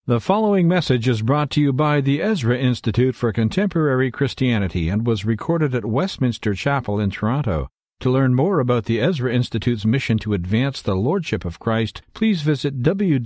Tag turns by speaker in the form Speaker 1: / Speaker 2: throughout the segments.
Speaker 1: The following message is brought to you by the Ezra Institute for Contemporary Christianity and was recorded at Westminster Chapel in Toronto. To learn more about the Ezra Institute's mission to advance the Lordship of Christ, please visit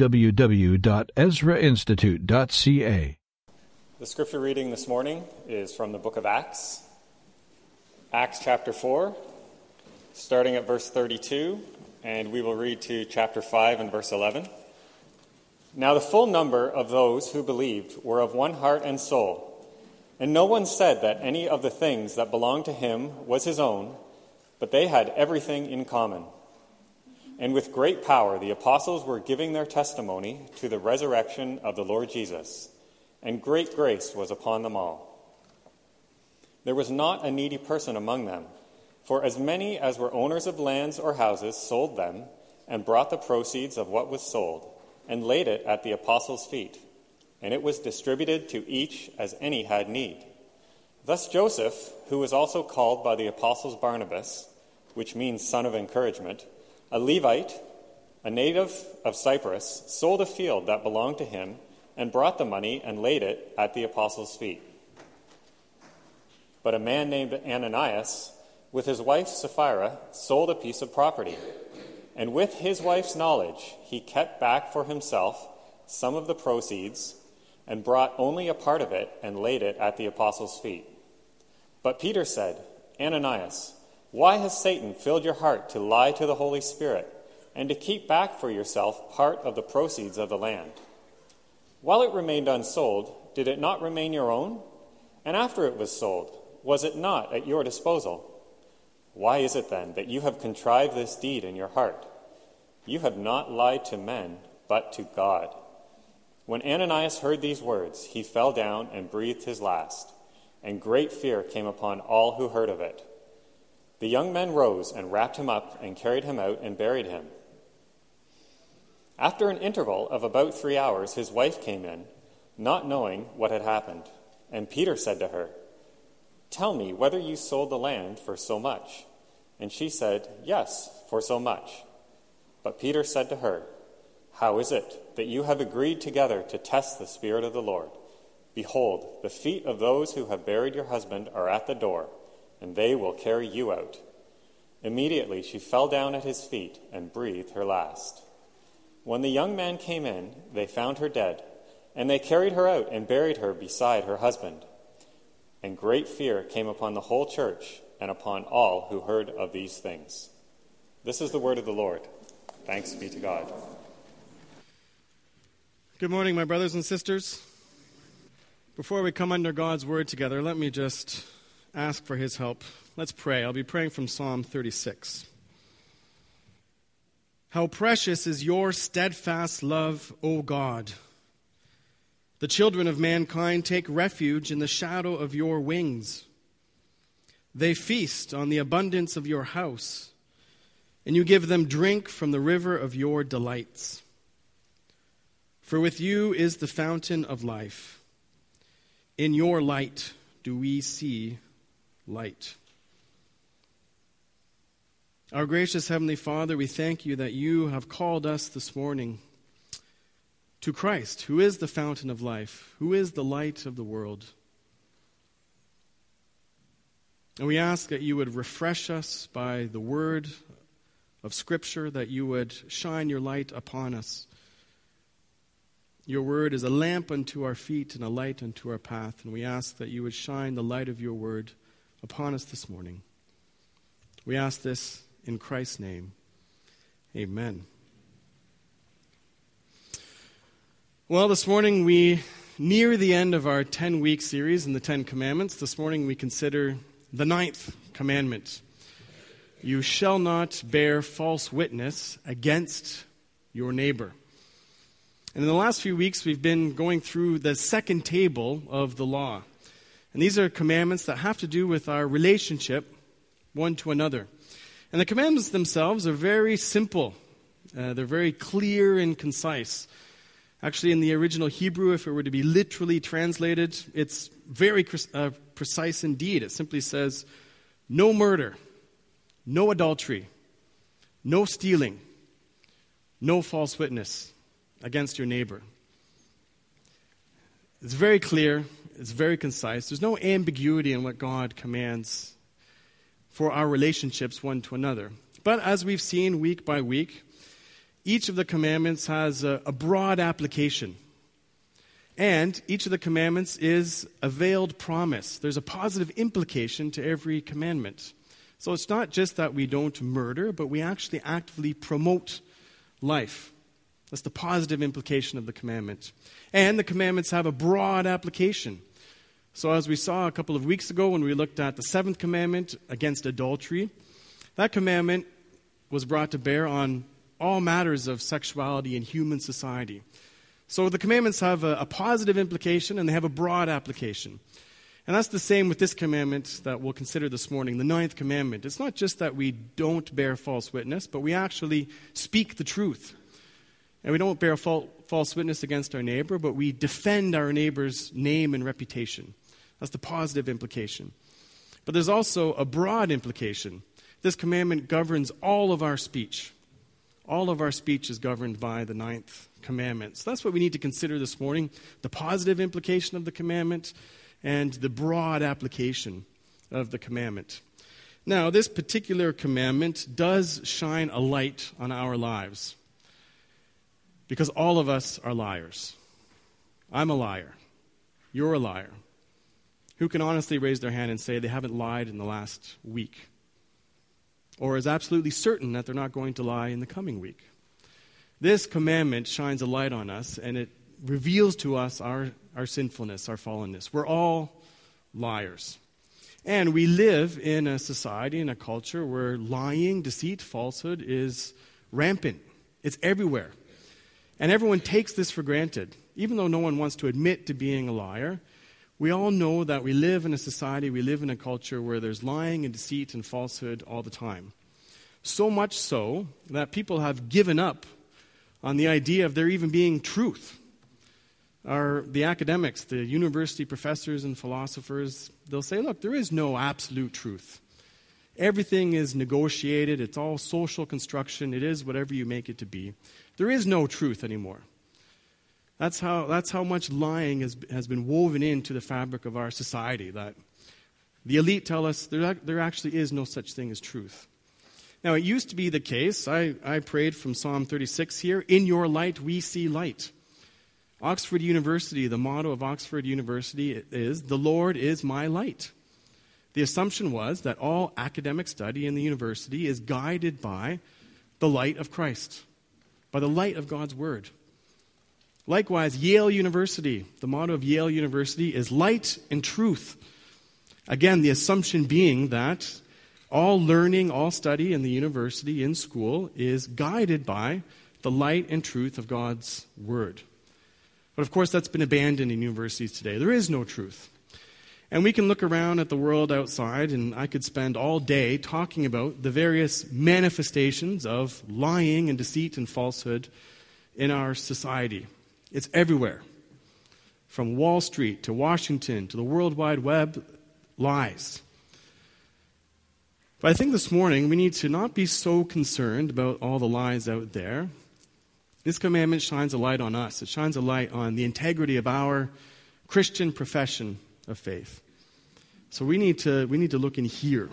Speaker 1: www.ezrainstitute.ca.
Speaker 2: The scripture reading this morning is from the book of Acts. Acts chapter 4, starting at verse 32, and we will read to chapter 5 and verse 11. Now the full number of those who believed were of one heart and soul, and no one said that any of the things that belonged to him was his own, but they had everything in common. And with great power the apostles were giving their testimony to the resurrection of the Lord Jesus, and great grace was upon them all. There was not a needy person among them, for as many as were owners of lands or houses sold them, and brought the proceeds of what was sold, and laid it at the apostles' feet, and it was distributed to each as any had need. Thus Joseph, who was also called by the apostles Barnabas, which means son of encouragement, a Levite, a native of Cyprus, sold a field that belonged to him, and brought the money and laid it at the apostles' feet. But a man named Ananias, with his wife Sapphira, sold a piece of property. And with his wife's knowledge, he kept back for himself some of the proceeds and brought only a part of it and laid it at the apostles' feet. But Peter said, Ananias, why has Satan filled your heart to lie to the Holy Spirit and to keep back for yourself part of the proceeds of the land? While it remained unsold, did it not remain your own? And after it was sold, was it not at your disposal? Why is it then that you have contrived this deed in your heart? You have not lied to men, but to God. When Ananias heard these words, he fell down and breathed his last, and great fear came upon all who heard of it. The young men rose and wrapped him up and carried him out and buried him. After an interval of about 3 hours, his wife came in, not knowing what had happened. And Peter said to her, Tell me whether you sold the land for so much. And she said, Yes, for so much. But Peter said to her, How is it that you have agreed together to test the Spirit of the Lord? Behold, the feet of those who have buried your husband are at the door, and they will carry you out. Immediately she fell down at his feet and breathed her last. When the young man came in, they found her dead, and they carried her out and buried her beside her husband. And great fear came upon the whole church and upon all who heard of these things. This is the word of the Lord. Thanks be to God.
Speaker 3: Good morning, my brothers and sisters. Before we come under God's word together, let me just ask for his help. Let's pray. I'll be praying from Psalm 36. How precious is your steadfast love, O God! The children of mankind take refuge in the shadow of your wings. They feast on the abundance of your house, and you give them drink from the river of your delights. For with you is the fountain of life. In your light do we see light. Our gracious Heavenly Father, we thank you that you have called us this morning to Christ, who is the fountain of life, who is the light of the world. And we ask that you would refresh us by the word of Scripture, that you would shine your light upon us. Your word is a lamp unto our feet and a light unto our path, and we ask that you would shine the light of your word upon us this morning. We ask this in Christ's name. Amen. Well, this morning we near the end of our 10-week series in the Ten Commandments. This morning we consider the 9th commandment. You shall not bear false witness against your neighbor. And in the last few weeks we've been going through the second table of the law. And these are commandments that have to do with our relationship one to another. And the commandments themselves are very simple. They're very clear and concise. Actually, in the original Hebrew, if it were to be literally translated, it's very precise indeed. It simply says, no murder, no adultery, no stealing, no false witness against your neighbor. It's very clear. It's very concise. There's no ambiguity in what God commands for our relationships one to another. But as we've seen week by week, each of the commandments has a broad application. And each of the commandments is a veiled promise. There's a positive implication to every commandment. So it's not just that we don't murder, but we actually actively promote life. That's the positive implication of the commandment. And the commandments have a broad application. So as we saw a couple of weeks ago when we looked at the seventh commandment against adultery, that commandment was brought to bear on all matters of sexuality in human society. So the commandments have a positive implication and they have a broad application. And that's the same with this commandment that we'll consider this morning, the ninth commandment. It's not just that we don't bear false witness, but we actually speak the truth. And we don't bear false witness against our neighbor, but we defend our neighbor's name and reputation. That's the positive implication. But there's also a broad implication. This commandment governs all of our speech. All of our speech is governed by the ninth commandment. So that's what we need to consider this morning, the positive implication of the commandment and the broad application of the commandment. Now, this particular commandment does shine a light on our lives because all of us are liars. I'm a liar. You're a liar. Who can honestly raise their hand and say they haven't lied in the last week? Or is absolutely certain that they're not going to lie in the coming week? This commandment shines a light on us, and it reveals to us our sinfulness, our fallenness. We're all liars. And we live in a society, in a culture where lying, deceit, falsehood is rampant. It's everywhere. And everyone takes this for granted. Even though no one wants to admit to being a liar, we all know that we live in a society, we live in a culture where there's lying and deceit and falsehood all the time. So much so that people have given up on the idea of there even being truth. The academics, the university professors and philosophers, they'll say, look, there is no absolute truth. Everything is negotiated. It's all social construction. It is whatever you make it to be. There is no truth anymore. That's how much lying has been woven into the fabric of our society, that the elite tell us there actually is no such thing as truth. Now, it used to be the case, I prayed from Psalm 36 here, in your light we see light. Oxford University, the motto of Oxford University is, the Lord is my light. The assumption was that all academic study in the university is guided by the light of Christ, by the light of God's Word. Likewise, Yale University, the motto of Yale University is light and truth. Again, the assumption being that all learning, all study in the university, in school, is guided by the light and truth of God's Word. But of course, that's been abandoned in universities today. There is no truth. And we can look around at the world outside, and I could spend all day talking about the various manifestations of lying and deceit and falsehood in our society. It's everywhere. From Wall Street to Washington to the World Wide Web, lies. But I think this morning we need to not be so concerned about all the lies out there. This commandment shines a light on us. It shines a light on the integrity of our Christian profession of faith. So we need to look in here.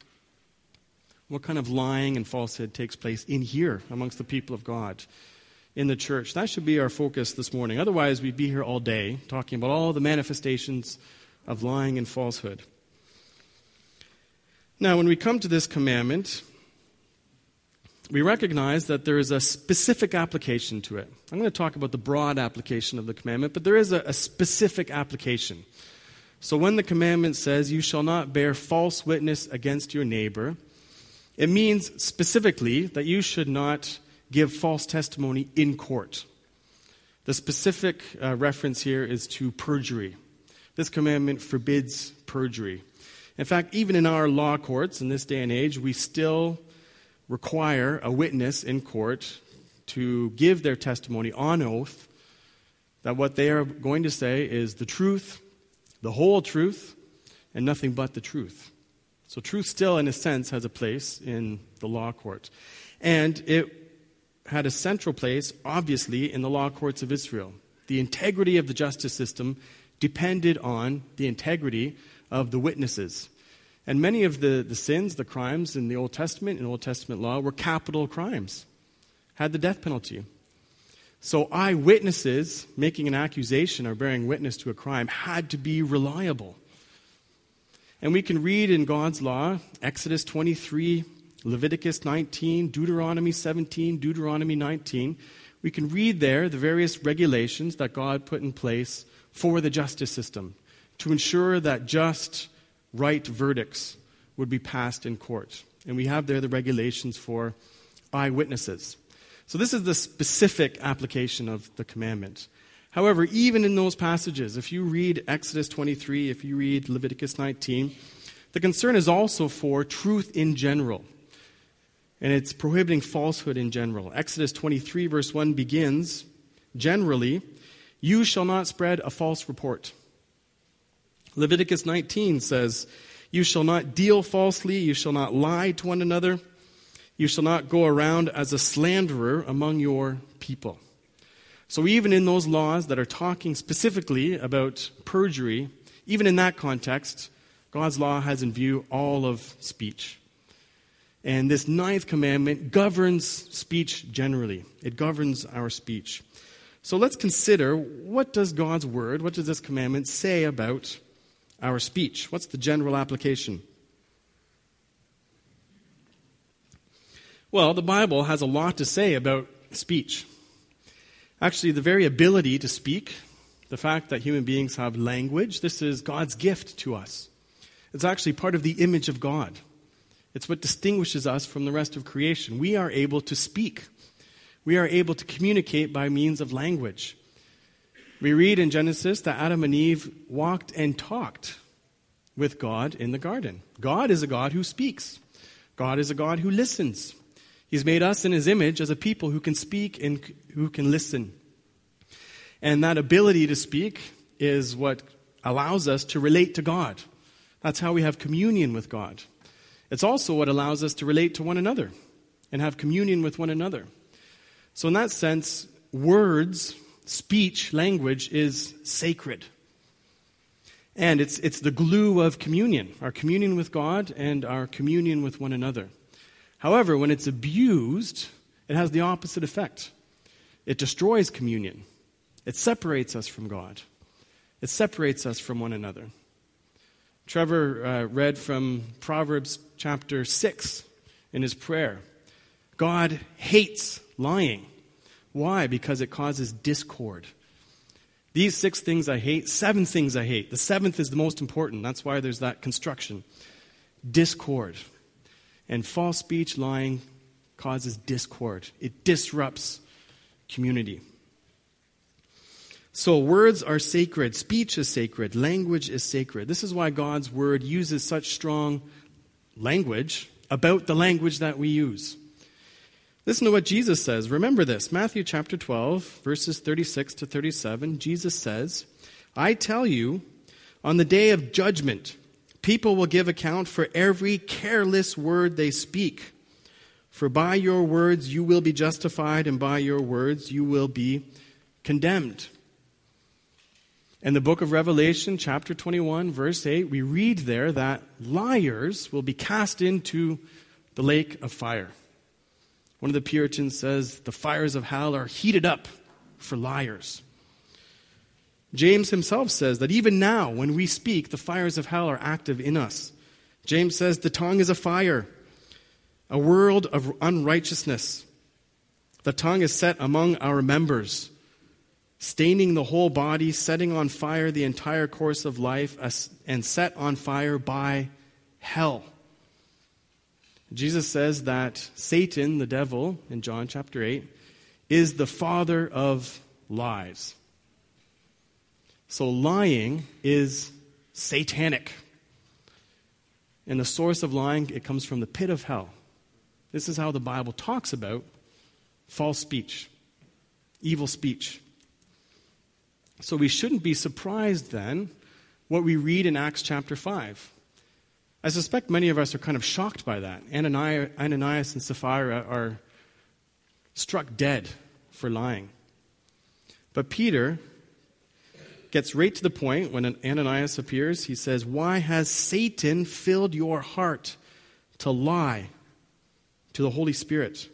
Speaker 3: What kind of lying and falsehood takes place in here amongst the people of God? In the church. That should be our focus this morning. Otherwise, we'd be here all day talking about all the manifestations of lying and falsehood. Now, when we come to this commandment, we recognize that there is a specific application to it. I'm going to talk about the broad application of the commandment, but there is a specific application. So when the commandment says, you shall not bear false witness against your neighbor, it means specifically that you should not give false testimony in court. The specific reference here is to perjury. This commandment forbids perjury. In fact, even in our law courts in this day and age, we still require a witness in court to give their testimony on oath that what they are going to say is the truth, the whole truth, and nothing but the truth. So truth still, in a sense, has a place in the law court. And it had a central place, obviously, in the law courts of Israel. The integrity of the justice system depended on the integrity of the witnesses. And many of the sins, the crimes in the Old Testament, in Old Testament law, were capital crimes, had the death penalty. So eyewitnesses making an accusation or bearing witness to a crime had to be reliable. And we can read in God's law, Exodus 23, Leviticus 19, Deuteronomy 17, Deuteronomy 19. We can read there the various regulations that God put in place for the justice system to ensure that just, right verdicts would be passed in court. And we have there the regulations for eyewitnesses. So this is the specific application of the commandment. However, even in those passages, if you read Exodus 23, if you read Leviticus 19, the concern is also for truth in general. And it's prohibiting falsehood in general. Exodus 23 verse 1 begins, generally, you shall not spread a false report. Leviticus 19 says, you shall not deal falsely, you shall not lie to one another, you shall not go around as a slanderer among your people. So even in those laws that are talking specifically about perjury, even in that context, God's law has in view all of speech. And this 9th commandment governs speech generally. It governs our speech. So let's consider, what does God's word, what does this commandment say about our speech? What's the general application? Well, the Bible has a lot to say about speech. Actually, the very ability to speak, the fact that human beings have language, this is God's gift to us. It's actually part of the image of God. It's what distinguishes us from the rest of creation. We are able to speak. We are able to communicate by means of language. We read in Genesis that Adam and Eve walked and talked with God in the garden. God is a God who speaks. God is a God who listens. He's made us in his image as a people who can speak and who can listen. And that ability to speak is what allows us to relate to God. That's how we have communion with God. It's also what allows us to relate to one another and have communion with one another. So in that sense, words, speech, language is sacred. And it's the glue of communion, our communion with God and our communion with one another. However, when it's abused, it has the opposite effect. It destroys communion. It separates us from God. It separates us from one another. Trevor read from Proverbs chapter 6 in his prayer. God hates lying. Why? Because it causes discord. These 6 things I hate, 7 things I hate. The 7th is the most important. That's why there's that construction. Discord. And false speech, lying, causes discord. It disrupts community. So words are sacred. Speech is sacred. Language is sacred. This is why God's word uses such strong language about the language that we use. Listen to what Jesus says. Remember this. Matthew chapter 12, verses 36 to 37. Jesus says, I tell you, on the day of judgment, people will give account for every careless word they speak. For by your words you will be justified, and by your words you will be condemned. In the book of Revelation, chapter 21, verse 8, we read there that liars will be cast into the lake of fire. One of the Puritans says the fires of hell are heated up for liars. James himself says that even now, when we speak, the fires of hell are active in us. James says the tongue is a fire, a world of unrighteousness. The tongue is set among our members, staining the whole body, setting on fire the entire course of life, and set on fire by hell. Jesus says that Satan, the devil, in John chapter 8, is the father of lies. So lying is satanic. And the source of lying, it comes from the pit of hell. This is how the Bible talks about false speech, evil speech. So we shouldn't be surprised then what we read in Acts chapter 5. I suspect many of us are kind of shocked by that. Ananias and Sapphira are struck dead for lying. But Peter gets right to the point when Ananias appears. He says, "Why has Satan filled your heart to lie to the Holy Spirit?"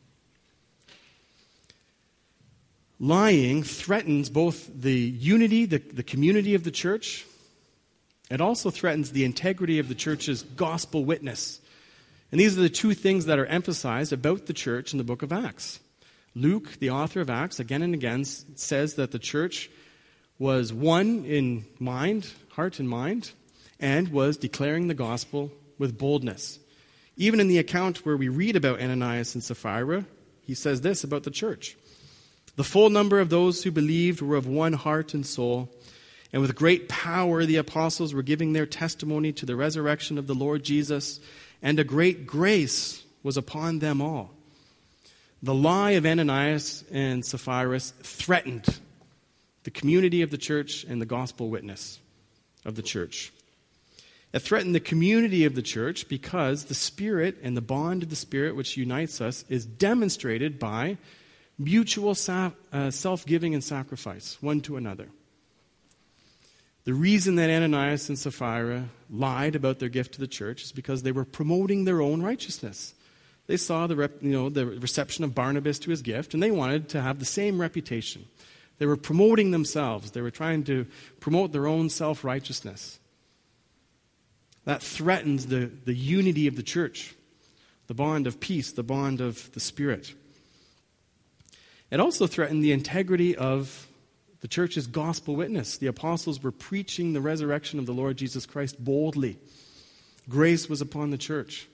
Speaker 3: Lying threatens both the unity, the community of the church. It also threatens the integrity of the church's gospel witness. And these are the two things that are emphasized about the church in the book of Acts. Luke, the author of Acts, again and again says that the church was one in mind, heart and mind, and was declaring the gospel with boldness. Even in the account where we read about Ananias and Sapphira, he says this about the church. "The full number of those who believed were of one heart and soul, and with great power the apostles were giving their testimony to the resurrection of the Lord Jesus, and a great grace was upon them all." The lie of Ananias and Sapphira threatened the community of the church and the gospel witness of the church. It threatened the community of the church because the Spirit and the bond of the Spirit which unites us is demonstrated by mutual self-giving and sacrifice one to another. The reason that Ananias and Sapphira lied about their gift to the church is because they were promoting their own righteousness. They saw the reception of Barnabas to his gift, and they wanted to have the same reputation. They were promoting themselves. They were trying to promote their own self-righteousness. That threatens the unity of the church, the bond of peace, the bond of the Spirit. It also threatened the integrity of the church's gospel witness. The apostles were preaching the resurrection of the Lord Jesus Christ boldly. Grace was upon the church.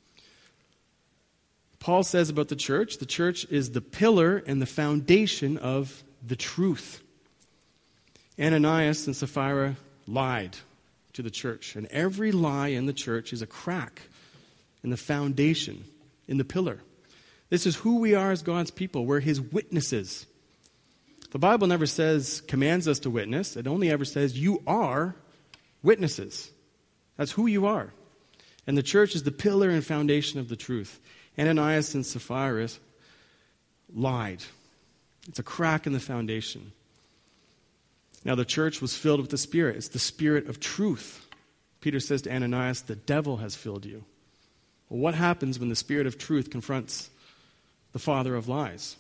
Speaker 3: Paul says about the church is the pillar and the foundation of the truth. Ananias and Sapphira lied to the church, and every lie in the church is a crack in the foundation, in the pillar. This is who we are as God's people. We're His witnesses. The Bible never commands us to witness. It only ever says you are witnesses. That's who you are. And the church is the pillar and foundation of the truth. Ananias and Sapphira lied. It's a crack in the foundation. Now the church was filled with the Spirit. It's the Spirit of truth. Peter says to Ananias, "The devil has filled you." Well, what happens when the Spirit of truth confronts the father of lies?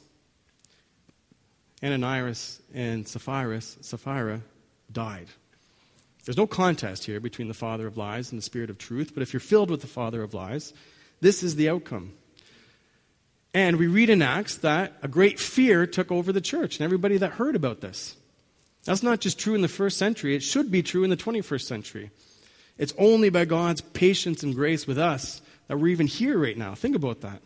Speaker 3: Ananias and Sapphira died. There's no contest here between the father of lies and the Spirit of truth, but if you're filled with the father of lies, this is the outcome. And we read in Acts that a great fear took over the church and everybody that heard about this. That's not just true in the first century. It should be true in the 21st century. It's only by God's patience and grace with us that we're even here right now. Think about that.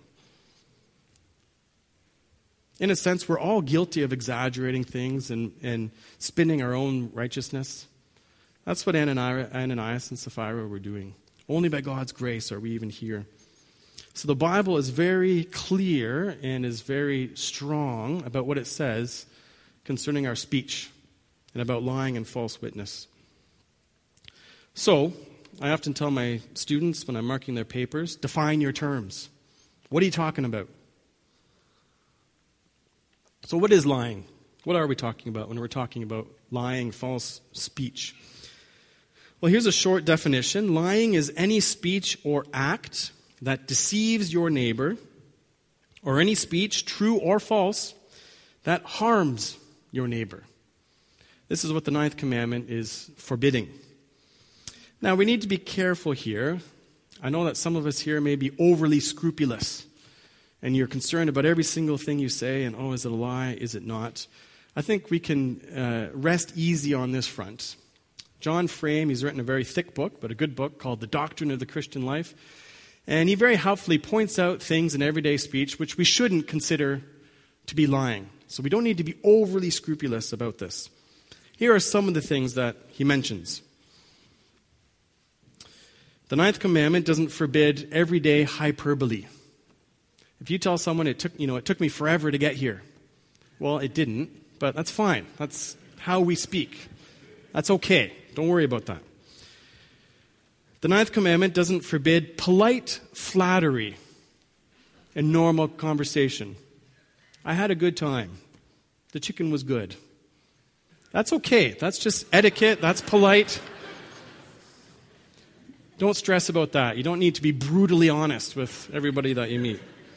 Speaker 3: In a sense, we're all guilty of exaggerating things and spinning our own righteousness. That's what Ananias and Sapphira were doing. Only by God's grace are we even here. So the Bible is very clear and is very strong about what it says concerning our speech and about lying and false witness. So, I often tell my students when I'm marking their papers, define your terms. What are you talking about? So what is lying? What are we talking about when we're talking about lying, false speech? Well, here's a short definition. Lying is any speech or act that deceives your neighbor, or any speech, true or false, that harms your neighbor. This is what the 9th commandment is forbidding. Now, we need to be careful here. I know that some of us here may be overly scrupulous, and you're concerned about every single thing you say, and, is it a lie? Is it not? I think we can rest easy on this front. John Frame, he's written a very thick book, but a good book, called The Doctrine of the Christian Life. And he very helpfully points out things in everyday speech which we shouldn't consider to be lying. So we don't need to be overly scrupulous about this. Here are some of the things that he mentions. The 9th commandment doesn't forbid everyday hyperbole. If you tell someone it took me forever to get here, well, it didn't, but that's fine. That's how we speak. That's okay. Don't worry about that. The 9th commandment doesn't forbid polite flattery in normal conversation. I had a good time. The chicken was good. That's okay. That's just etiquette. That's polite. Don't stress about that. You don't need to be brutally honest with everybody that you meet.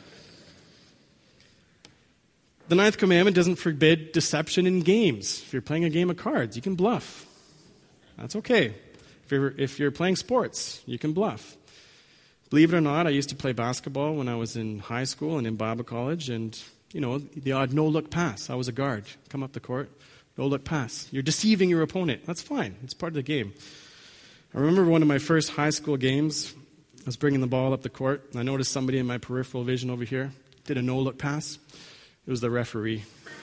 Speaker 3: The 9th commandment doesn't forbid deception in games. If you're playing a game of cards, you can bluff. That's okay. If you're playing sports, you can bluff. Believe it or not, I used to play basketball when I was in high school and in Bible college, and, the odd no-look pass. I was a guard. Come up the court, no-look pass. You're deceiving your opponent. That's fine. It's part of the game. I remember one of my first high school games. I was bringing the ball up the court, and I noticed somebody in my peripheral vision over here did a no-look pass. It was the referee.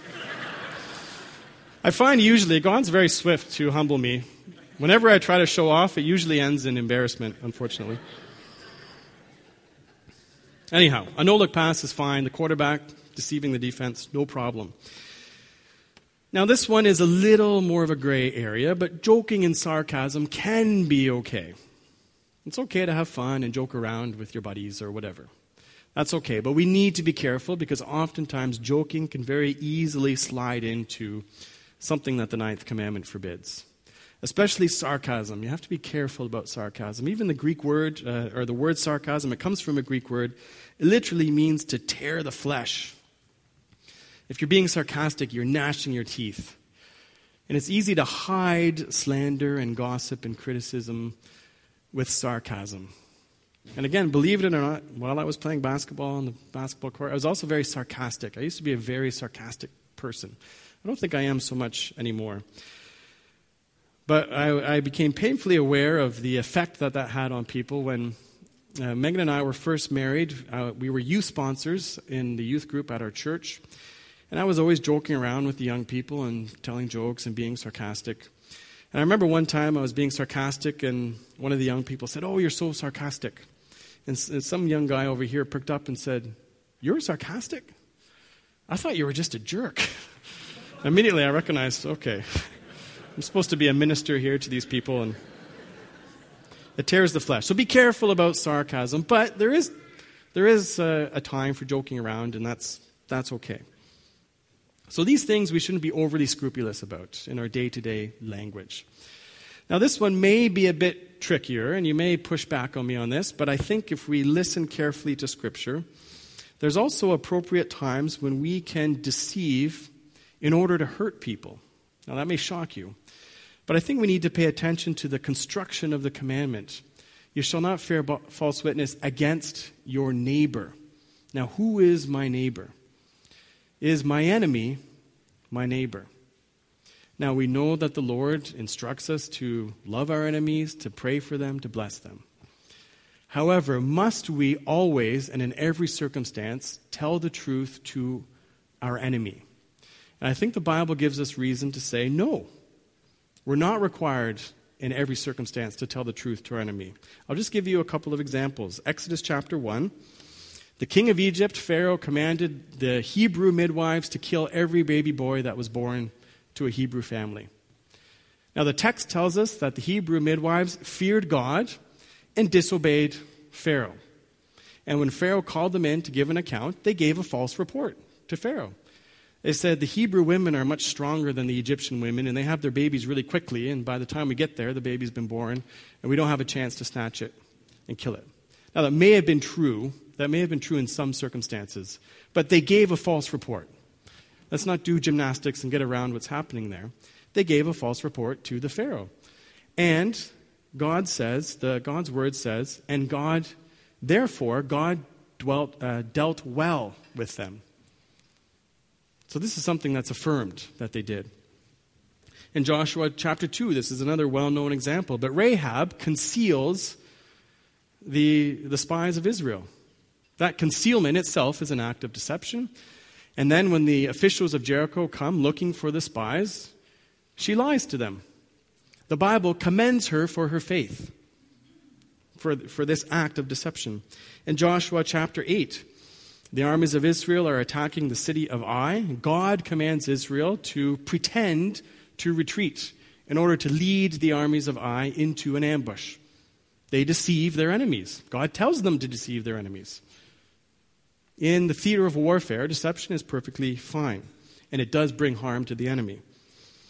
Speaker 3: I find usually God's very swift to humble me. Whenever I try to show off, it usually ends in embarrassment, unfortunately. Anyhow, a no-look pass is fine. The quarterback deceiving the defense, no problem. Now, this one is a little more of a gray area, but joking and sarcasm can be okay. It's okay to have fun and joke around with your buddies or whatever. That's okay, but we need to be careful because oftentimes joking can very easily slide into something that the 9th commandment forbids. Especially sarcasm. You have to be careful about sarcasm. Even the Greek word, or the word sarcasm, it comes from a Greek word. It literally means to tear the flesh. If you're being sarcastic, you're gnashing your teeth. And it's easy to hide slander and gossip and criticism with sarcasm. And again, believe it or not, while I was playing basketball on the basketball court, I was also very sarcastic. I used to be a very sarcastic person. I don't think I am so much anymore. But I became painfully aware of the effect that had on people when Megan and I were first married. We were youth sponsors in the youth group at our church. And I was always joking around with the young people and telling jokes and being sarcastic. And I remember one time I was being sarcastic and one of the young people said, "Oh, you're so sarcastic." And some young guy over here pricked up and said, "You're sarcastic? I thought you were just a jerk." Immediately I recognized, okay, I'm supposed to be a minister here to these people, and it tears the flesh. So be careful about sarcasm, but there is a time for joking around, and that's okay. So these things we shouldn't be overly scrupulous about in our day-to-day language. Now this one may be a bit trickier, and you may push back on me on this, but I think if we listen carefully to Scripture, there's also appropriate times when we can deceive in order to hurt people. Now that may shock you, but I think we need to pay attention to the construction of the commandment. You shall not bear false witness against your neighbor. Now who is my neighbor? Is my enemy my neighbor? Now we know that the Lord instructs us to love our enemies, to pray for them, to bless them. However, must we always and in every circumstance tell the truth to our enemy? And I think the Bible gives us reason to say no. We're not required in every circumstance to tell the truth to our enemy. I'll just give you a couple of examples. Exodus chapter 1. The king of Egypt, Pharaoh, commanded the Hebrew midwives to kill every baby boy that was born to a Hebrew family. Now the text tells us that the Hebrew midwives feared God and disobeyed Pharaoh. And when Pharaoh called them in to give an account, they gave a false report to Pharaoh. They said the Hebrew women are much stronger than the Egyptian women, and they have their babies really quickly, and by the time we get there, the baby's been born, and we don't have a chance to snatch it and kill it. Now that may have been true. That may have been true in some circumstances, but they gave a false report. Let's not do gymnastics and get around what's happening there. They gave a false report to the Pharaoh. And God says, God's word says, and God dealt well with them. So this is something that's affirmed that they did. In Joshua chapter 2, this is another well-known example, but Rahab conceals the spies of Israel. That concealment itself is an act of deception. And then when the officials of Jericho come looking for the spies, she lies to them. The Bible commends her for her faith, for this act of deception. In Joshua chapter 8, the armies of Israel are attacking the city of Ai. God commands Israel to pretend to retreat in order to lead the armies of Ai into an ambush. They deceive their enemies. God tells them to deceive their enemies. In the theater of warfare, deception is perfectly fine, and it does bring harm to the enemy.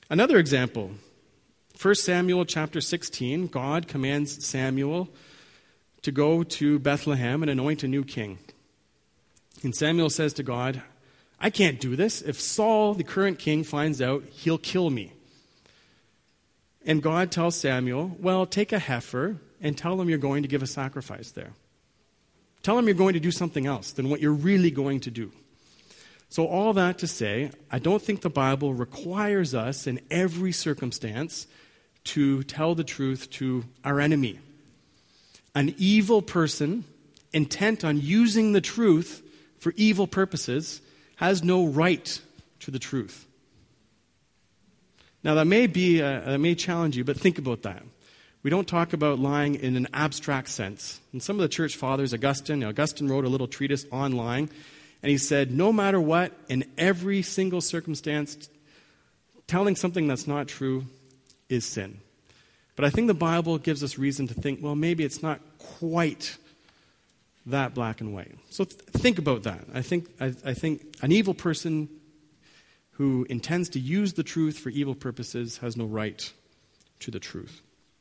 Speaker 3: Another example, 1 Samuel chapter 16, God commands Samuel to go to Bethlehem and anoint a new king. And Samuel says to God, I can't do this. If Saul, the current king, finds out, he'll kill me. And God tells Samuel, well, take a heifer and tell him you're going to give a sacrifice there. Tell him you're going to do something else than what you're really going to do. So all that to say, I don't think the Bible requires us in every circumstance to tell the truth to our enemy. An evil person intent on using the truth for evil purposes has no right to the truth. Now that may challenge you, but think about that. We don't talk about lying in an abstract sense. And some of the church fathers, Augustine wrote a little treatise on lying, and he said, no matter what, in every single circumstance, telling something that's not true is sin. But I think the Bible gives us reason to think, well, maybe it's not quite that black and white. So think about that. I think an evil person who intends to use the truth for evil purposes has no right to the truth.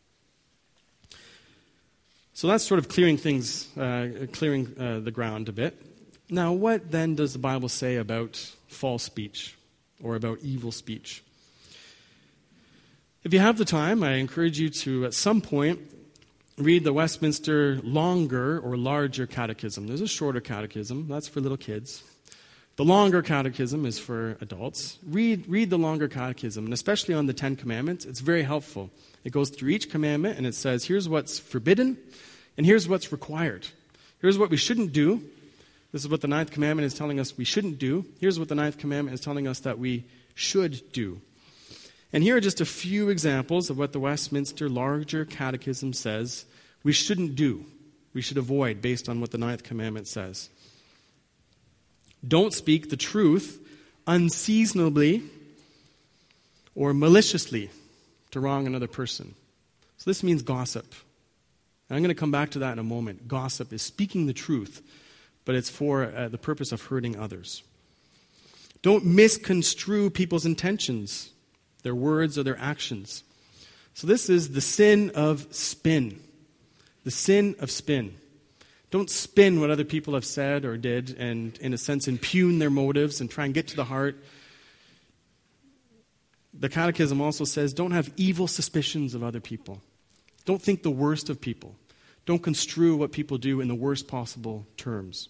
Speaker 3: So that's sort of clearing the ground a bit. Now, what then does the Bible say about false speech or about evil speech? If you have the time, I encourage you to, at some point, read the Westminster Longer or Larger Catechism. There's a shorter catechism. That's for little kids. The Longer Catechism is for adults. Read the Longer Catechism, and especially on the Ten Commandments. It's very helpful. It goes through each commandment, and it says, here's what's forbidden, and here's what's required. Here's what we shouldn't do. This is what the Ninth Commandment is telling us we shouldn't do. Here's what the Ninth Commandment is telling us that we should do. And here are just a few examples of what the Westminster Larger Catechism says we shouldn't do, we should avoid based on what the Ninth Commandment says. Don't speak the truth unseasonably or maliciously to wrong another person. So this means gossip. And I'm going to come back to that in a moment. Gossip is speaking the truth, but it's for the purpose of hurting others. Don't misconstrue people's intentions, their words or their actions. So this is the sin of spin. The sin of spin. Don't spin what other people have said or did and, in a sense, impugn their motives and try and get to the heart. The Catechism also says don't have evil suspicions of other people. Don't think the worst of people. Don't construe what people do in the worst possible terms.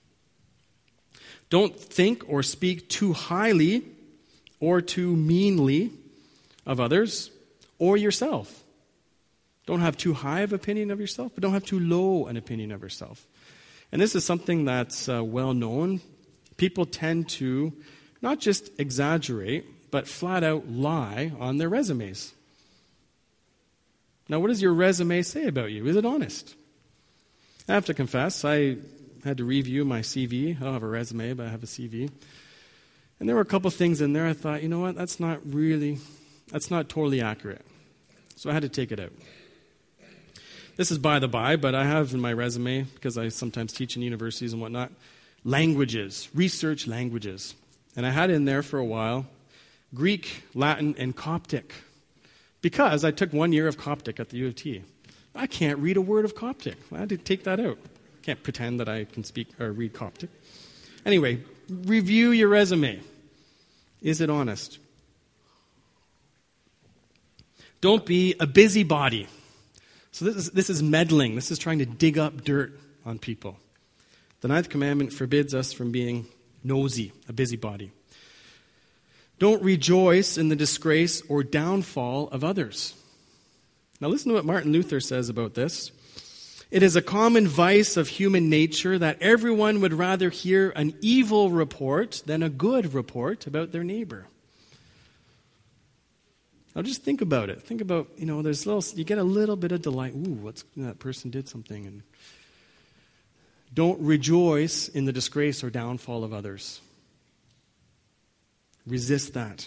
Speaker 3: Don't think or speak too highly or too meanly of others or yourself. Don't have too high of opinion of yourself, but don't have too low an opinion of yourself. And this is something that's well known. People tend to not just exaggerate, but flat out lie on their resumes. Now, what does your resume say about you? Is it honest? I have to confess, I had to review my CV. I don't have a resume, but I have a CV. And there were a couple things in there I thought, you know what, that's not totally accurate. So I had to take it out. This is by the by, but I have in my resume, because I sometimes teach in universities and whatnot, languages, research languages. And I had in there for a while Greek, Latin, and Coptic. Because I took 1 year of Coptic at the U of T. I can't read a word of Coptic. I had to take that out. Can't pretend that I can speak or read Coptic. Anyway, review your resume. Is it honest? Don't be a busybody. So this is meddling. This is trying to dig up dirt on people. The Ninth Commandment forbids us from being nosy, a busybody. Don't rejoice in the disgrace or downfall of others. Now listen to what Martin Luther says about this. It is a common vice of human nature that everyone would rather hear an evil report than a good report about their neighbor. Now just think about it. Think about, you get a little bit of delight. Ooh, that person did something. And don't rejoice in the disgrace or downfall of others. Resist that.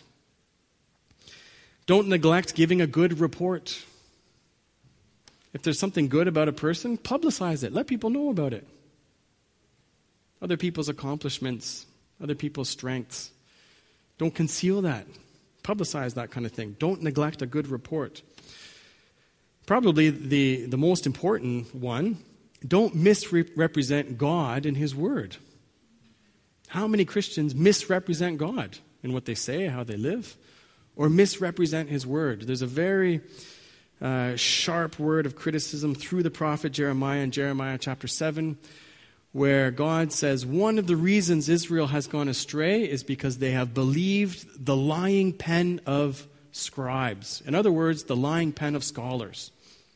Speaker 3: Don't neglect giving a good report. If there's something good about a person, publicize it. Let people know about it. Other people's accomplishments, other people's strengths. Don't conceal that. Publicize that kind of thing. Don't neglect a good report. Probably the most important one, don't misrepresent God in His Word. How many Christians misrepresent God in what they say, how they live, or misrepresent His Word? There's a very sharp word of criticism through the prophet Jeremiah in Jeremiah chapter 7, where God says one of the reasons Israel has gone astray is because they have believed the lying pen of scribes. In other words, the lying pen of scholars.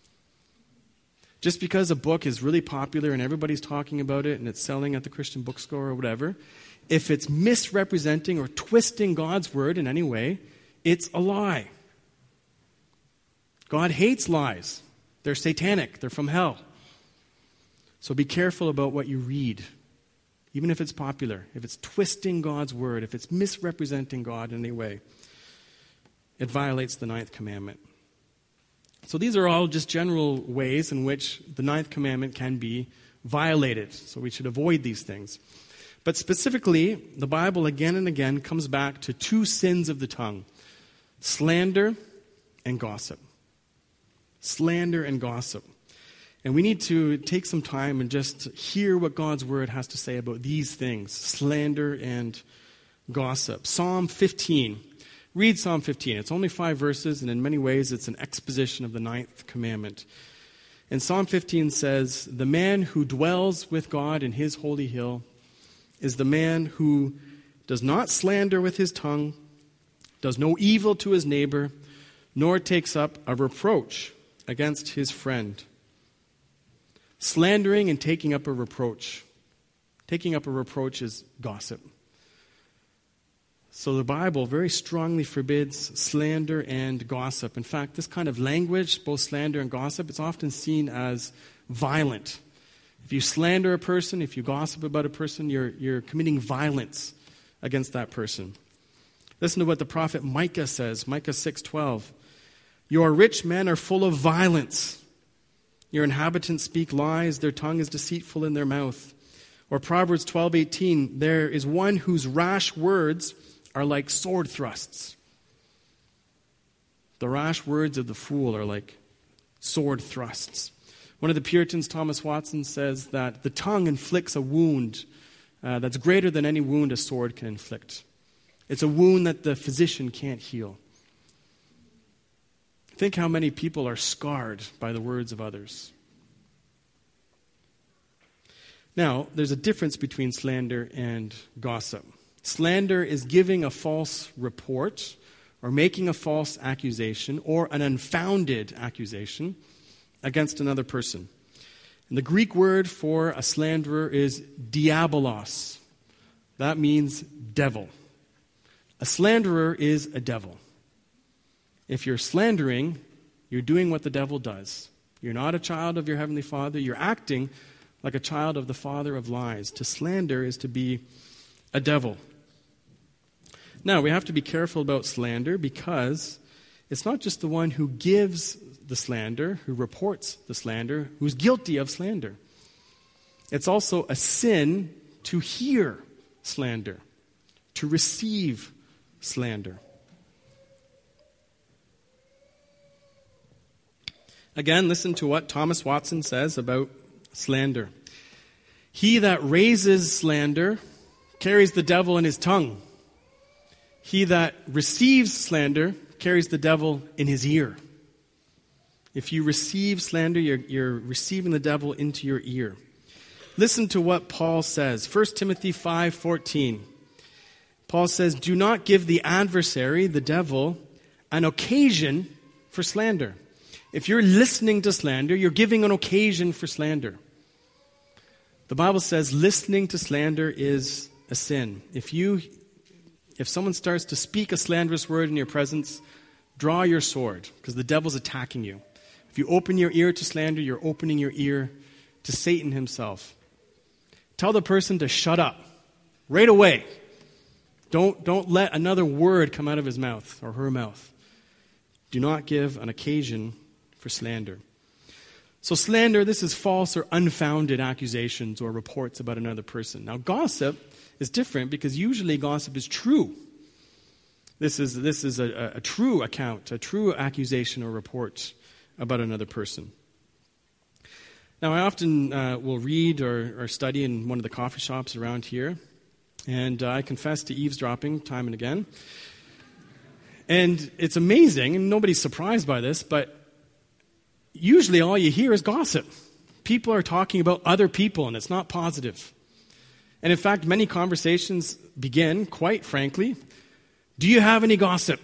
Speaker 3: Just because a book is really popular and everybody's talking about it and it's selling at the Christian bookstore or whatever, if it's misrepresenting or twisting God's word in any way, it's a lie. God hates lies. They're satanic. They're from hell. So be careful about what you read, even if it's popular, if it's twisting God's word, if it's misrepresenting God in any way. It violates the 9th commandment. So these are all just general ways in which the 9th commandment can be violated. So we should avoid these things. But specifically, the Bible again and again comes back to 2 sins of the tongue: slander and gossip. Slander and gossip. And we need to take some time and just hear what God's word has to say about these things: slander and gossip. Psalm 15. Read Psalm 15. It's only 5 verses, and in many ways it's an exposition of the 9th commandment. And Psalm 15 says, "The man who dwells with God in His holy hill is the man who does not slander with his tongue, does no evil to his neighbor, nor takes up a reproach against his friend." Slandering and taking up a reproach. Taking up a reproach is gossip. So the Bible very strongly forbids slander and gossip. In fact, this kind of language, both slander and gossip, it's often seen as violent. If you slander a person, if you gossip about a person, you're committing violence against that person. Listen to what the prophet Micah says, Micah 6:12. "Your rich men are full of violence. Your inhabitants speak lies. Their tongue is deceitful in their mouth." Or Proverbs 12:18, "There is one whose rash words are like sword thrusts." The rash words of the fool are like sword thrusts. One of the Puritans, Thomas Watson, says that the tongue inflicts a wound that's greater than any wound a sword can inflict. It's a wound that the physician can't heal. Think how many people are scarred by the words of others. Now, there's a difference between slander and gossip. Slander is giving a false report or making a false accusation or an unfounded accusation against another person. And the Greek word for a slanderer is diabolos. That means devil. A slanderer is a devil. If you're slandering, you're doing what the devil does. You're not a child of your Heavenly Father. You're acting like a child of the father of lies. To slander is to be a devil. Now, we have to be careful about slander because it's not just the one who gives the slander, who reports the slander, who's guilty of slander. It's also a sin to hear slander, to receive slander. Again, listen to what Thomas Watson says about slander. "He that raises slander carries the devil in his tongue. He that receives slander carries the devil in his ear." If you receive slander, you're receiving the devil into your ear. Listen to what Paul says. 1 Timothy 5:14. Paul says, "Do not give the adversary, the devil, an occasion for slander." If you're listening to slander, you're giving an occasion for slander. The Bible says listening to slander is a sin. If someone starts to speak a slanderous word in your presence, draw your sword, because the devil's attacking you. If you open your ear to slander, you're opening your ear to Satan himself. Tell the person to shut up right away. Don't let another word come out of his mouth or her mouth. Do not give an occasion for slander. So slander, this is false or unfounded accusations or reports about another person. Now gossip is different because usually gossip is true. This is a true account, a true accusation or report about another person. Now, I often will read or study in one of the coffee shops around here, and I confess to eavesdropping time and again. And it's amazing, and nobody's surprised by this, but usually all you hear is gossip. People are talking about other people, and it's not positive. And in fact, many conversations begin, quite frankly, do you have any gossip?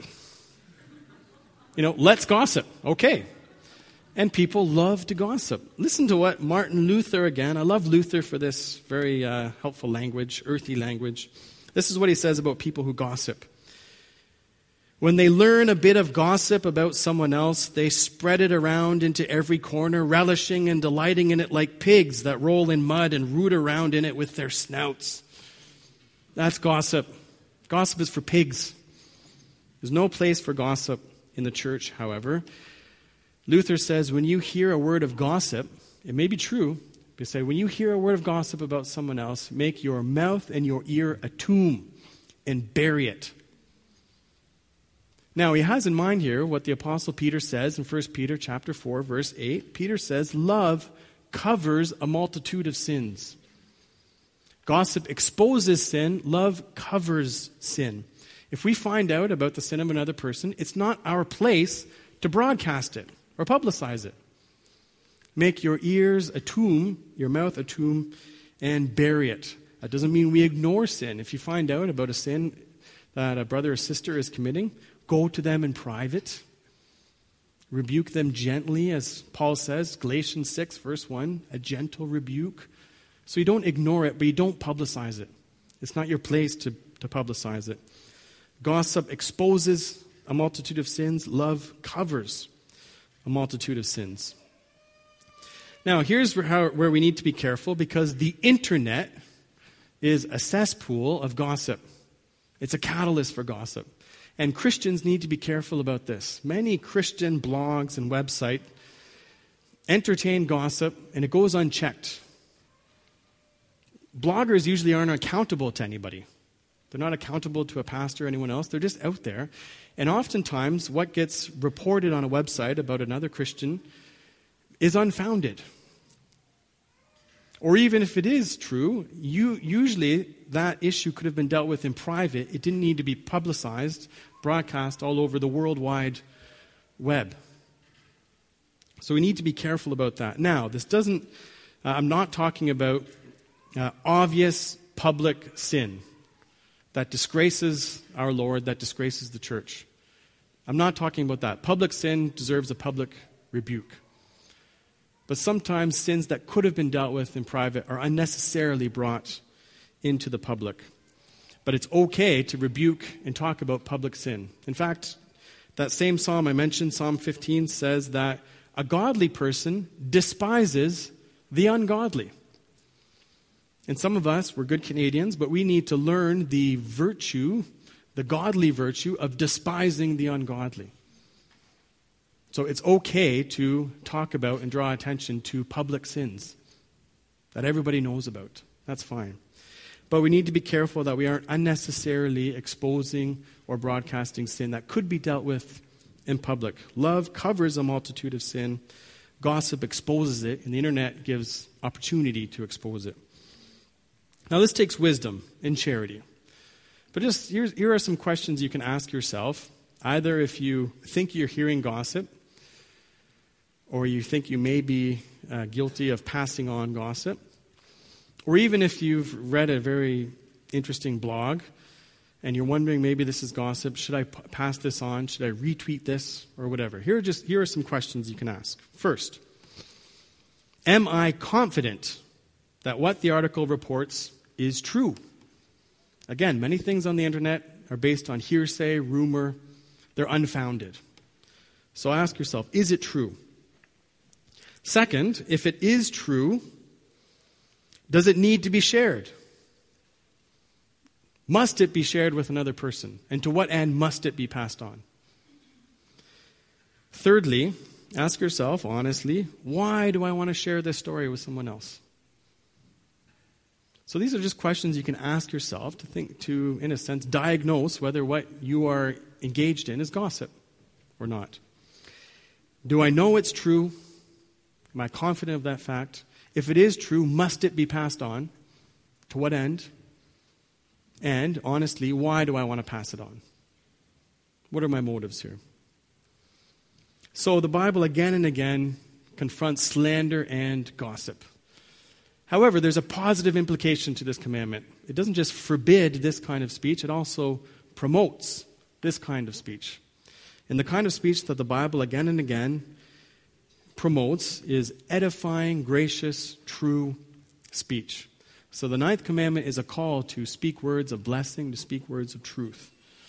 Speaker 3: Let's gossip. Okay. And people love to gossip. Listen to what Martin Luther, again, I love Luther for this very helpful language, earthy language. This is what he says about people who gossip. When they learn a bit of gossip about someone else, they spread it around into every corner, relishing and delighting in it like pigs that roll in mud and root around in it with their snouts. That's gossip. Gossip is for pigs. There's no place for gossip in the church, however. Luther says, when you hear a word of gossip, it may be true, but he said, when you hear a word of gossip about someone else, make your mouth and your ear a tomb and bury it. Now, he has in mind here what the Apostle Peter says in 1 Peter chapter 4, verse 8. Peter says, love covers a multitude of sins. Gossip exposes sin. Love covers sin. If we find out about the sin of another person, it's not our place to broadcast it or publicize it. Make your ears a tomb, your mouth a tomb, and bury it. That doesn't mean we ignore sin. If you find out about a sin that a brother or sister is committing, go to them in private. Rebuke them gently, as Paul says, Galatians 6, verse 1, a gentle rebuke. So you don't ignore it, but you don't publicize it. It's not your place to publicize it. Gossip exposes a multitude of sins. Love covers a multitude of sins. Now, here's where we need to be careful, because the internet is a cesspool of gossip. It's a catalyst for gossip. And Christians need to be careful about this. Many Christian blogs and websites entertain gossip, and it goes unchecked. Bloggers usually aren't accountable to anybody. They're not accountable to a pastor or anyone else. They're just out there. And oftentimes, what gets reported on a website about another Christian is unfounded. Or even if it is true, usually that issue could have been dealt with in private. It didn't need to be publicized, broadcast all over the World Wide Web. So we need to be careful about that. Now, this doesn't, I'm not talking about obvious public sin that disgraces our Lord, that disgraces the church. I'm not talking about that. Public sin deserves a public rebuke. But sometimes sins that could have been dealt with in private are unnecessarily brought into the public. But it's okay to rebuke and talk about public sin. In fact, that same psalm I mentioned, Psalm 15, says that a godly person despises the ungodly. And some of us, we're good Canadians, but we need to learn the virtue, the godly virtue of despising the ungodly. So it's okay to talk about and draw attention to public sins that everybody knows about. That's fine. But we need to be careful that we aren't unnecessarily exposing or broadcasting sin that could be dealt with in public. Love covers a multitude of sin. Gossip exposes it, and the internet gives opportunity to expose it. Now, this takes wisdom and charity. But just here are some questions you can ask yourself, either if you think you're hearing gossip, or you think you may be guilty of passing on gossip, or even if you've read a very interesting blog and you're wondering, maybe this is gossip, should I pass this on, should I retweet this, or whatever. Here are some questions you can ask. First, am I confident that what the article reports is true? Again, many things on the internet are based on hearsay, rumor, they're unfounded. So ask yourself, is it true? Second, if it is true, does it need to be shared? Must it be shared with another person? And to what end must it be passed on? Thirdly, ask yourself honestly, why do I want to share this story with someone else? So these are just questions you can ask yourself to, in a sense, diagnose whether what you are engaged in is gossip or not. Do I know it's true? Am I confident of that fact? If it is true, must it be passed on? To what end? And, honestly, why do I want to pass it on? What are my motives here? So the Bible again and again confronts slander and gossip. However, there's a positive implication to this commandment. It doesn't just forbid this kind of speech, it also promotes this kind of speech. And the kind of speech that the Bible again and again promotes is edifying, gracious, true speech. So the 9th commandment is a call to speak words of blessing, to speak words of truth.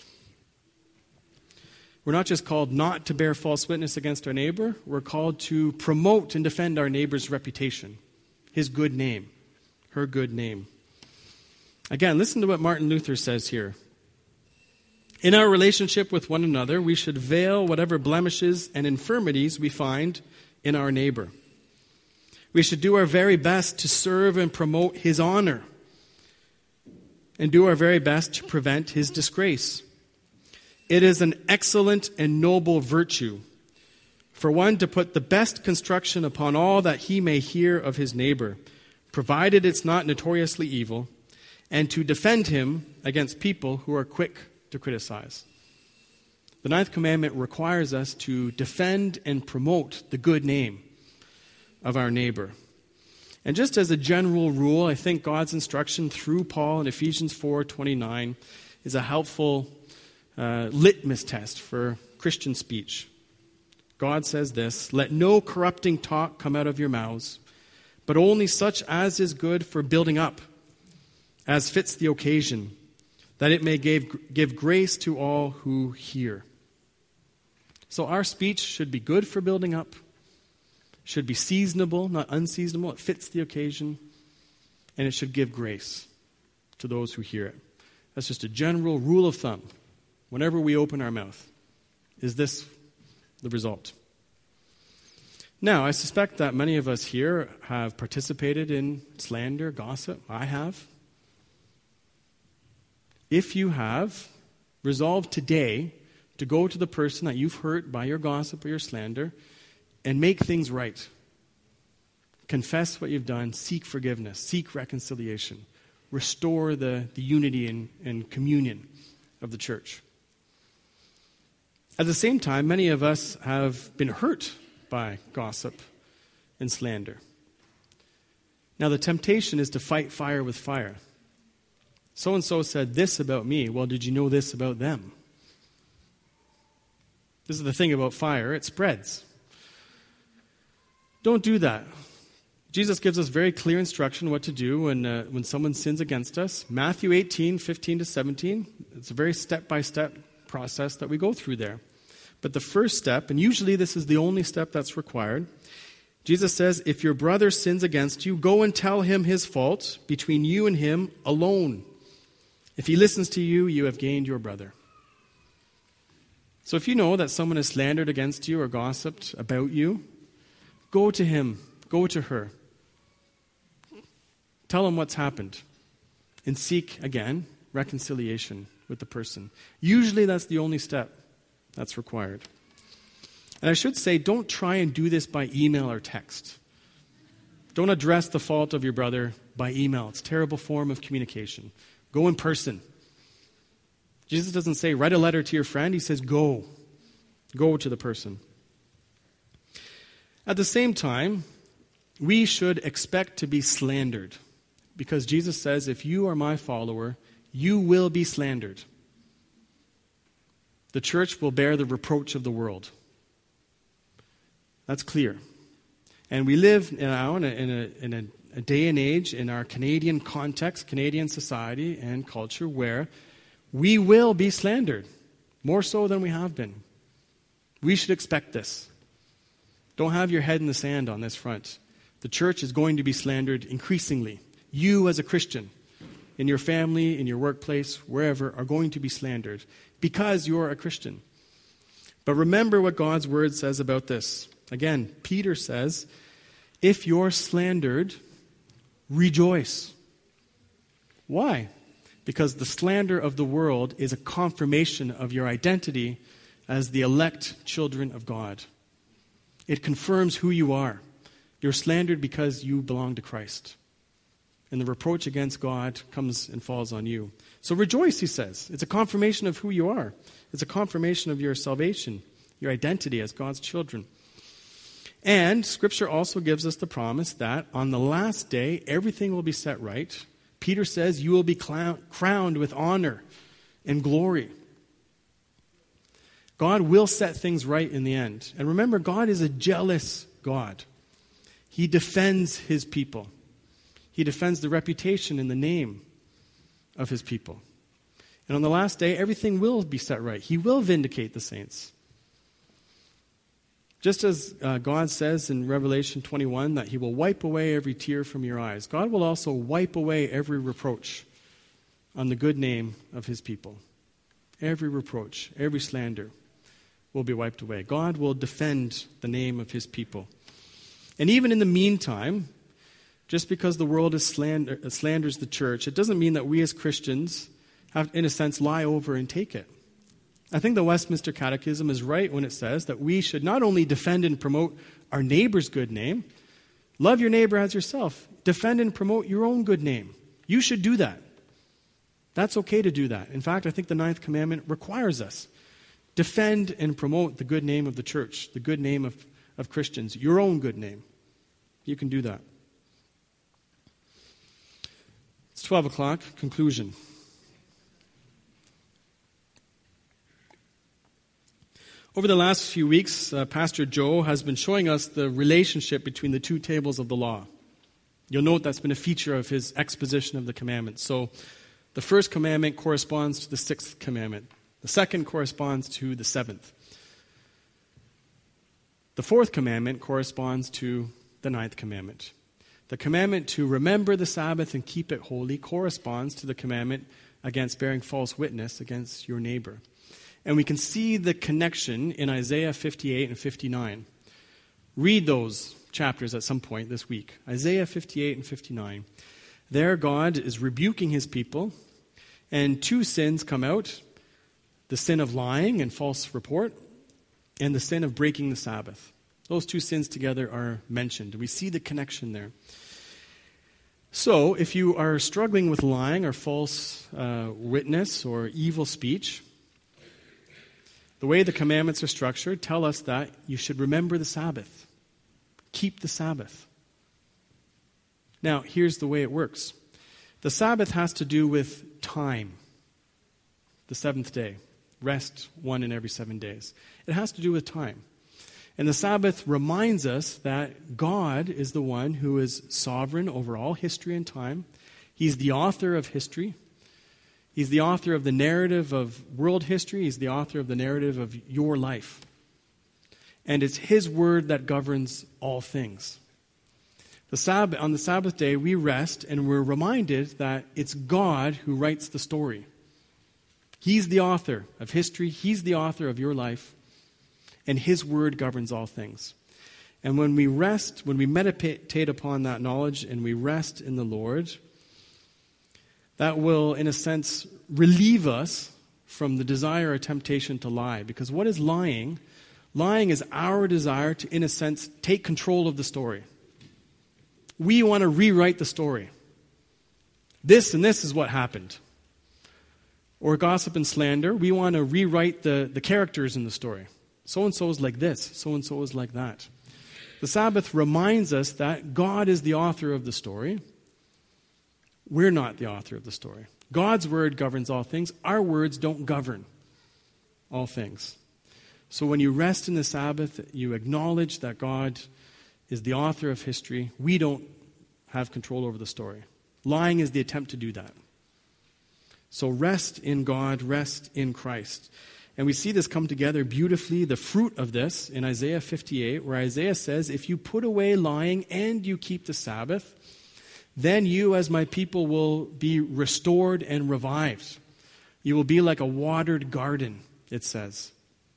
Speaker 3: We're not just called not to bear false witness against our neighbor, we're called to promote and defend our neighbor's reputation, his good name, her good name. Again, listen to what Martin Luther says here. In our relationship with one another, we should veil whatever blemishes and infirmities we find in our neighbor. We should do our very best to serve and promote his honor and do our very best to prevent his disgrace. It is an excellent and noble virtue for one to put the best construction upon all that he may hear of his neighbor, provided it's not notoriously evil, and to defend him against people who are quick to criticize. The 9th commandment requires us to defend and promote the good name of our neighbor. And just as a general rule, I think God's instruction through Paul in Ephesians 4:29 is a helpful litmus test for Christian speech. God says this, "Let no corrupting talk come out of your mouths, but only such as is good for building up, as fits the occasion, that it may give grace to all who hear." So our speech should be good for building up, should be seasonable, not unseasonable. It fits the occasion, and it should give grace to those who hear it. That's just a general rule of thumb. Whenever we open our mouth, is this the result? Now, I suspect that many of us here have participated in slander, gossip. I have. If you have, resolve today to go to the person that you've hurt by your gossip or your slander and make things right. Confess what you've done, seek forgiveness, seek reconciliation, restore the unity and communion of the church. At the same time, many of us have been hurt by gossip and slander. Now, the temptation is to fight fire with fire. So-and-so said this about me. Well, did you know this about them? This is the thing about fire. It spreads. Don't do that. Jesus gives us very clear instruction what to do when someone sins against us. Matthew 18:15-17. It's a very step-by-step process that we go through there. But the first step, and usually this is the only step that's required, Jesus says, if your brother sins against you, go and tell him his fault between you and him alone. If he listens to you, you have gained your brother. So if you know that someone has slandered against you or gossiped about you, go to him, go to her. Tell him what's happened and seek, again, reconciliation with the person. Usually that's the only step that's required. And I should say, don't try and do this by email or text. Don't address the fault of your brother by email. It's a terrible form of communication. Go in person. Jesus doesn't say, write a letter to your friend. He says, go. Go to the person. At the same time, we should expect to be slandered. Because Jesus says, if you are my follower, you will be slandered. The church will bear the reproach of the world. That's clear. And we live now in a day and age in our Canadian context, Canadian society and culture, where we will be slandered, more so than we have been. We should expect this. Don't have your head in the sand on this front. The church is going to be slandered increasingly. You as a Christian, in your family, in your workplace, wherever, are going to be slandered because you're a Christian. But remember what God's word says about this. Again, Peter says, if you're slandered, rejoice. Why? Because the slander of the world is a confirmation of your identity as the elect children of God. It confirms who you are. You're slandered because you belong to Christ. And the reproach against God comes and falls on you. So rejoice, he says. It's a confirmation of who you are. It's a confirmation of your salvation, your identity as God's children. And Scripture also gives us the promise that on the last day, everything will be set right. Peter says you will be crowned with honor and glory. God will set things right in the end. And remember, God is a jealous God. He defends his people. He defends the reputation and the name of his people. And on the last day, everything will be set right. He will vindicate the saints. Just as God says in Revelation 21 that he will wipe away every tear from your eyes, God will also wipe away every reproach on the good name of his people. Every reproach, every slander will be wiped away. God will defend the name of his people. And even in the meantime, just because the world slanders the church, it doesn't mean that we as Christians have, in a sense, lie over and take it. I think the Westminster Catechism is right when it says that we should not only defend and promote our neighbor's good name, love your neighbor as yourself, defend and promote your own good name. You should do that. That's okay to do that. In fact, I think the 9th commandment requires us. Defend and promote the good name of the church, the good name of Christians, your own good name. You can do that. It's 12 o'clock. Conclusion. Over the last few weeks, Pastor Joe has been showing us the relationship between the two tables of the law. You'll note that's been a feature of his exposition of the commandments. So the first commandment corresponds to the 6th commandment. The second corresponds to the 7th. The 4th commandment corresponds to the 9th commandment. The commandment to remember the Sabbath and keep it holy corresponds to the commandment against bearing false witness against your neighbor. And we can see the connection in Isaiah 58 and 59. Read those chapters at some point this week. Isaiah 58 and 59. There God is rebuking his people, and two sins come out. The sin of lying and false report, and the sin of breaking the Sabbath. Those two sins together are mentioned. We see the connection there. So, if you are struggling with lying or false witness or evil speech, the way the commandments are structured tell us that you should remember the Sabbath. Keep the Sabbath. Now, here's the way it works. The Sabbath has to do with time. The 7th day. Rest 1 in every 7 days. It has to do with time. And the Sabbath reminds us that God is the one who is sovereign over all history and time. He's the author of history. He's the author of the narrative of world history. He's the author of the narrative of your life. And it's his word that governs all things. On the Sabbath day, we rest and we're reminded that it's God who writes the story. He's the author of history. He's the author of your life. And his word governs all things. And when we rest, when we meditate upon that knowledge and we rest in the Lord, that will, in a sense, relieve us from the desire or temptation to lie. Because what is lying? Lying is our desire to, in a sense, take control of the story. We want to rewrite the story. This and this is what happened. Or gossip and slander, we want to rewrite the characters in the story. So-and-so is like this, so-and-so is like that. The Sabbath reminds us that God is the author of the story. We're not the author of the story. God's word governs all things. Our words don't govern all things. So when you rest in the Sabbath, you acknowledge that God is the author of history. We don't have control over the story. Lying is the attempt to do that. So rest in God, rest in Christ. And we see this come together beautifully, the fruit of this, in Isaiah 58, where Isaiah says, if you put away lying and you keep the Sabbath, then you as my people will be restored and revived. You will be like a watered garden, it says.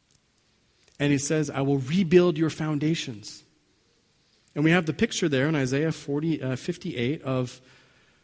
Speaker 3: And it says, I will rebuild your foundations. And we have the picture there in Isaiah 58 of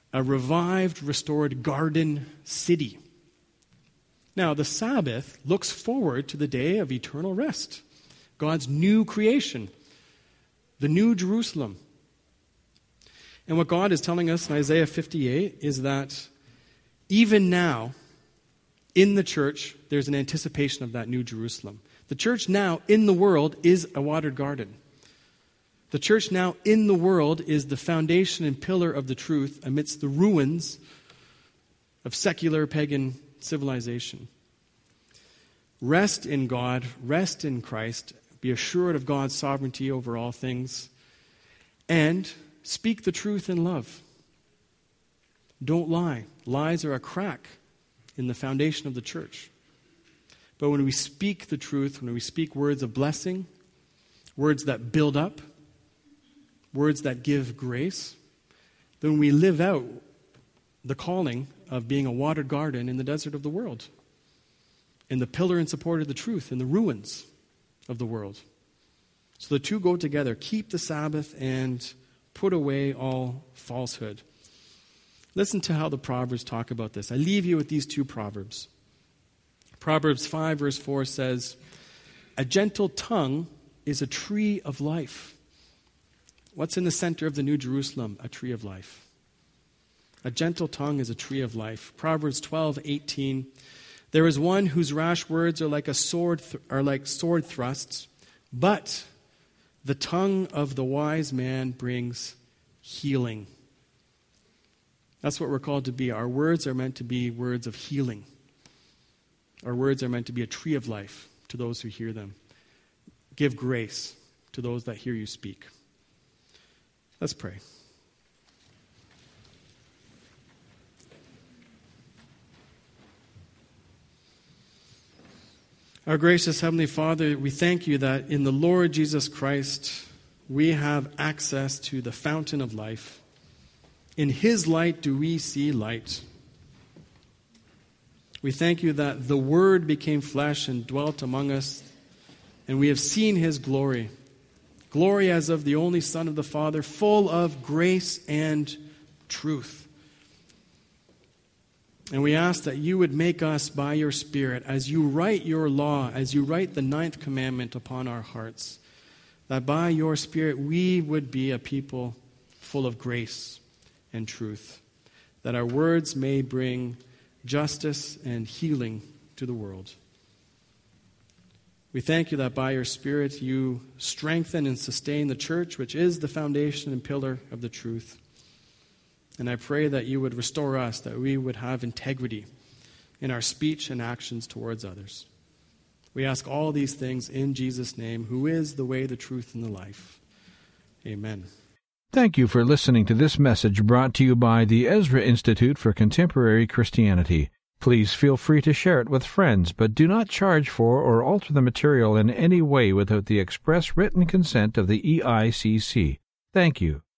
Speaker 3: a revived, restored garden city. Now, the Sabbath looks forward to the day of eternal rest, God's new creation, the new Jerusalem. And what God is telling us in Isaiah 58 is that even now, in the church, there's an anticipation of that new Jerusalem. The church now in the world is a watered garden. The church now in the world is the foundation and pillar of the truth amidst the ruins of secular pagan civilization. Rest in God, rest in Christ, be assured of God's sovereignty over all things, and speak the truth in love. Don't lie. Lies are a crack in the foundation of the church. But when we speak the truth, when we speak words of blessing, words that build up, words that give grace, then we live out the calling of being a watered garden in the desert of the world, in the pillar and support of the truth, in the ruins of the world. So the two go together. Keep the Sabbath and put away all falsehood. Listen to how the Proverbs talk about this. I leave you with these two Proverbs. Proverbs 5 verse 4 says, "A gentle tongue is a tree of life." What's in the center of the New Jerusalem? A tree of life. A gentle tongue is a tree of life. Proverbs 12:18. "There is one whose rash words are like sword thrusts, but the tongue of the wise man brings healing." That's what we're called to be. Our words are meant to be words of healing. Our words are meant to be a tree of life to those who hear them. Give grace to those that hear you speak. Let's pray. Our gracious Heavenly Father, we thank you that in the Lord Jesus Christ we have access to the fountain of life. In His light do we see light. We thank you that the Word became flesh and dwelt among us, and we have seen His glory. Glory as of the only Son of the Father, full of grace and truth. And we ask that you would make us by your Spirit, as you write your law, as you write the 9th commandment upon our hearts, that by your Spirit we would be a people full of grace and truth, that our words may bring justice and healing to the world. We thank you that by your Spirit you strengthen and sustain the church, which is the foundation and pillar of the truth. And I pray that you would restore us, that we would have integrity in our speech and actions towards others. We ask all these things in Jesus' name, who is the way, the truth, and the life. Amen.
Speaker 1: Thank you for listening to this message brought to you by the Ezra Institute for Contemporary Christianity. Please feel free to share it with friends, but do not charge for or alter the material in any way without the express written consent of the EICC. Thank you.